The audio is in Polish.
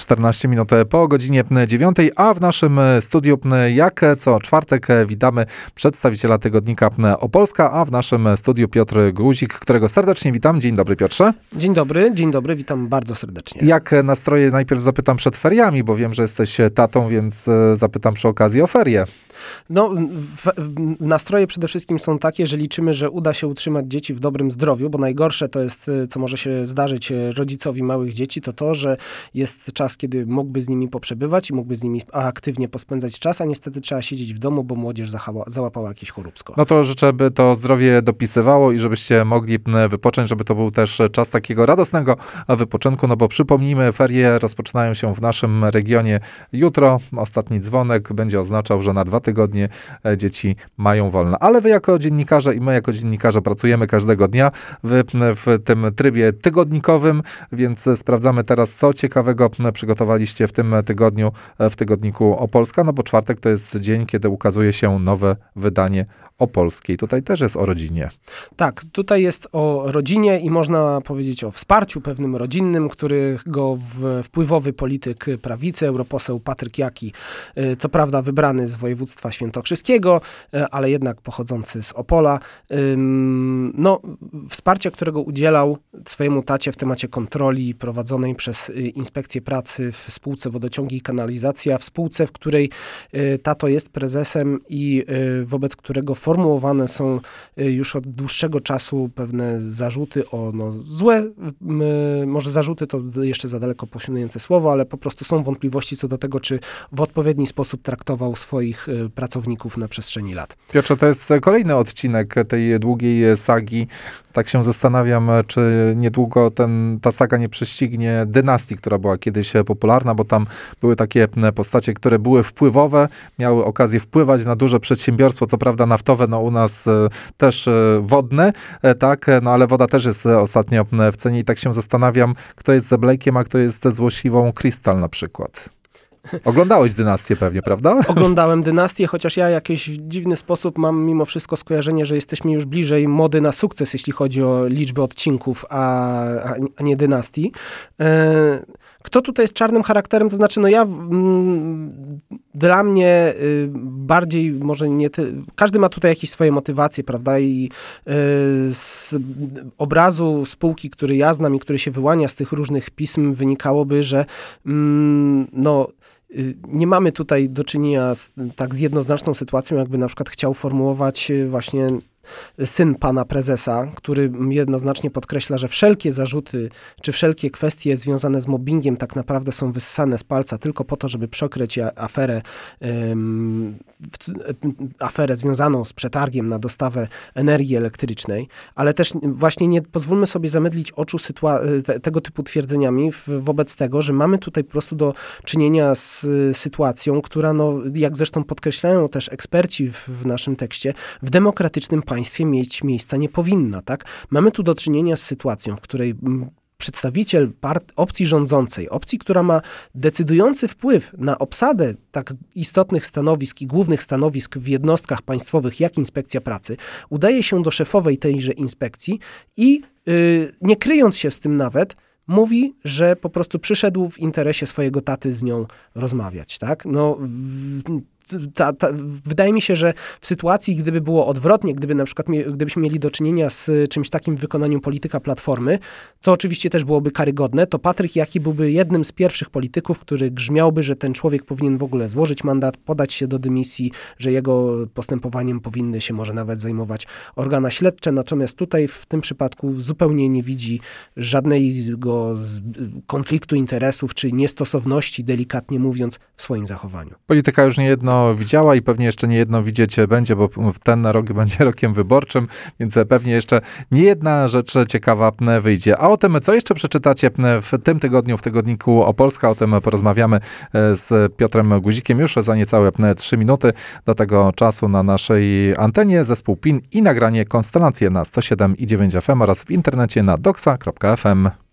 14 minut po godzinie 9, a w naszym studiu jak co czwartek witamy przedstawiciela tygodnika Opolska, a w naszym studiu Piotr Gruzik, którego serdecznie witam. Dzień dobry, Piotrze. Dzień dobry, witam bardzo serdecznie. Jak nastroje? Najpierw zapytam przed feriami, bo wiem, że jesteś tatą, więc zapytam przy okazji o ferie. No, nastroje przede wszystkim są takie, że liczymy, że uda się utrzymać dzieci w dobrym zdrowiu, bo najgorsze to jest, co może się zdarzyć rodzicowi małych dzieci, to, że jest czas, kiedy mógłby z nimi poprzebywać i mógłby z nimi aktywnie pospędzać czas, a niestety trzeba siedzieć w domu, bo młodzież załapała jakieś choróbsko. No to życzę, by to zdrowie dopisywało i żebyście mogli wypocząć, żeby to był też czas takiego radosnego wypoczynku, no bo przypomnijmy, ferie rozpoczynają się w naszym regionie jutro. Ostatni dzwonek będzie oznaczał, że na 2 tygodnie dzieci mają wolne. Ale wy jako dziennikarze i my jako dziennikarze pracujemy każdego dnia w tym trybie tygodnikowym, więc sprawdzamy teraz, co ciekawego przygotowaliście w tym tygodniu w tygodniku Opolska, no bo czwartek to jest dzień, kiedy ukazuje się nowe wydanie Opolskiej. Tutaj też jest o rodzinie. Tak, tutaj jest o rodzinie i można powiedzieć o wsparciu pewnym rodzinnym, którego wpływowy polityk prawicy, europoseł Patryk Jaki, co prawda wybrany z województwa świętokrzyskiego, ale jednak pochodzący z Opola, wsparcia, którego udzielał swojemu tacie w temacie kontroli prowadzonej przez Inspekcję Pracy w spółce Wodociągi i Kanalizacja, w spółce, w której tato jest prezesem i wobec którego formułowane są już od dłuższego czasu pewne zarzuty o złe, może zarzuty to jeszcze za daleko posiadające słowo, ale po prostu są wątpliwości co do tego, czy w odpowiedni sposób traktował swoich pracowników na przestrzeni lat. Piotrze, to jest kolejny odcinek tej długiej sagi. Tak się zastanawiam, czy niedługo ta saga nie prześcignie Dynastii, która była kiedyś popularna, bo tam były takie postacie, które były wpływowe, miały okazję wpływać na duże przedsiębiorstwo, co prawda naftowe, u nas też wodne, tak, ale woda też jest ostatnio w cenie i tak się zastanawiam, kto jest ze Blake'iem, a kto jest ze złośliwą Crystal na przykład. Oglądałeś Dynastię pewnie, prawda? Oglądałem Dynastię, chociaż ja jakiś dziwny sposób mam mimo wszystko skojarzenie, że jesteśmy już bliżej mody na sukces, jeśli chodzi o liczbę odcinków, a nie Dynastii. Kto tutaj jest czarnym charakterem? To znaczy, dla mnie bardziej może nie... Każdy ma tutaj jakieś swoje motywacje, prawda? I z obrazu spółki, który ja znam i który się wyłania z tych różnych pism, wynikałoby, że nie mamy tutaj do czynienia z jednoznaczną sytuacją, jakby na przykład chciał formułować właśnie syn pana prezesa, który jednoznacznie podkreśla, że wszelkie zarzuty, czy wszelkie kwestie związane z mobbingiem tak naprawdę są wyssane z palca tylko po to, żeby przykryć aferę związaną z przetargiem na dostawę energii elektrycznej, ale też właśnie nie pozwólmy sobie zamydlić oczu tego typu twierdzeniami wobec tego, że mamy tutaj po prostu do czynienia z sytuacją, która, jak zresztą podkreślają też eksperci w naszym tekście, w demokratycznym państwie mieć miejsca nie powinna, tak? Mamy tu do czynienia z sytuacją, w której przedstawiciel opcji rządzącej, opcji, która ma decydujący wpływ na obsadę tak istotnych stanowisk i głównych stanowisk w jednostkach państwowych jak Inspekcja Pracy, udaje się do szefowej tejże inspekcji i nie kryjąc się z tym nawet, mówi, że po prostu przyszedł w interesie swojego taty z nią rozmawiać, tak? Wydaje mi się, że w sytuacji, gdyby było odwrotnie, gdybyśmy mieli do czynienia z czymś takim w wykonaniu polityka Platformy, co oczywiście też byłoby karygodne, to Patryk Jaki byłby jednym z pierwszych polityków, który grzmiałby, że ten człowiek powinien w ogóle złożyć mandat, podać się do dymisji, że jego postępowaniem powinny się może nawet zajmować organa śledcze. Natomiast tutaj w tym przypadku zupełnie nie widzi żadnego konfliktu interesów czy niestosowności, delikatnie mówiąc, w swoim zachowaniu. Polityka już niejedno widziała i pewnie jeszcze niejedno widzieć będzie, bo ten rok będzie rokiem wyborczym, więc pewnie jeszcze niejedna rzecz ciekawa wyjdzie. A o tym, co jeszcze przeczytacie w tym tygodniu w tygodniku Opolska, o tym porozmawiamy z Piotrem Guzikiem już za niecałe 3 minuty. Do tego czasu na naszej antenie zespół PIN i nagranie Konstelacje na 107,9 FM oraz w internecie na doxa.fm.